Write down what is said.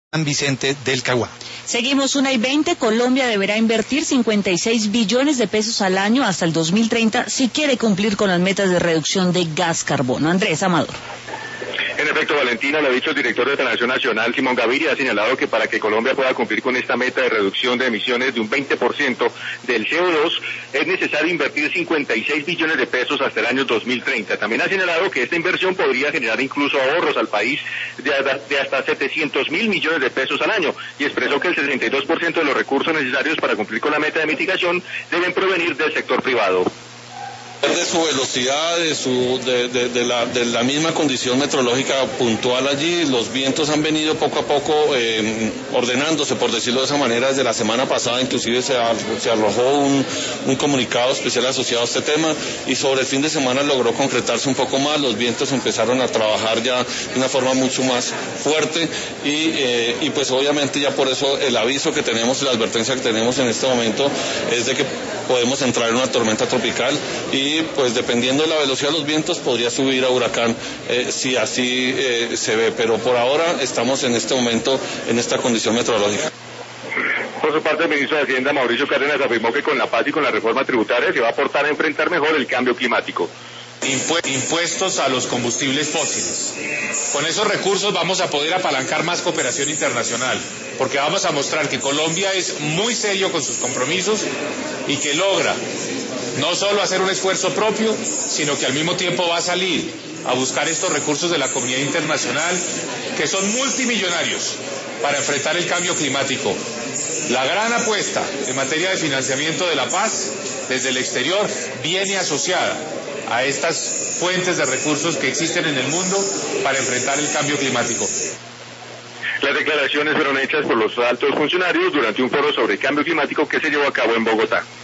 San Vicente del Caguá. Seguimos 1:20. Colombia deberá invertir 56 billones de pesos al año hasta el 2030 si quiere cumplir con las metas de reducción de gas carbono. Andrés Amador. En efecto, Valentina, lo ha dicho el director de Transición Nacional, Simón Gaviria, ha señalado que para que Colombia pueda cumplir con esta meta de reducción de emisiones de un 20% del CO2, es necesario invertir 56 billones de pesos hasta el año 2030. También ha señalado que esta inversión podría generar incluso ahorros al país de hasta 700.000 millones de pesos al año, y expresó que el 62% de los recursos necesarios para cumplir con la meta de mitigación deben provenir del sector privado. De su velocidad, de la misma condición meteorológica puntual allí, los vientos han venido poco a poco ordenándose, por decirlo de esa manera, desde la semana pasada. Inclusive se arrojó un comunicado especial asociado a este tema, y sobre el fin de semana logró concretarse un poco más. Los vientos empezaron a trabajar ya de una forma mucho más fuerte, y pues obviamente ya por eso el aviso que tenemos, la advertencia que tenemos en este momento es de que podemos entrar en una tormenta tropical, y pues dependiendo de la velocidad de los vientos podría subir a huracán si así se ve, pero por ahora estamos en este momento en esta condición meteorológica. Por su parte, el ministro de Hacienda, Mauricio Cárdenas, afirmó que con la paz y con la reforma tributaria se va a aportar a enfrentar mejor el cambio climático. Impuestos a los combustibles fósiles. Con esos recursos vamos a poder apalancar más cooperación internacional, porque vamos a mostrar que Colombia es muy serio con sus compromisos y que logra no solo hacer un esfuerzo propio, sino que al mismo tiempo va a salir a buscar estos recursos de la comunidad internacional, que son multimillonarios, para enfrentar el cambio climático. La gran apuesta en materia de financiamiento de la paz desde el exterior viene asociada a estas fuentes de recursos que existen en el mundo para enfrentar el cambio climático. Las declaraciones fueron hechas por los altos funcionarios durante un foro sobre cambio climático que se llevó a cabo en Bogotá.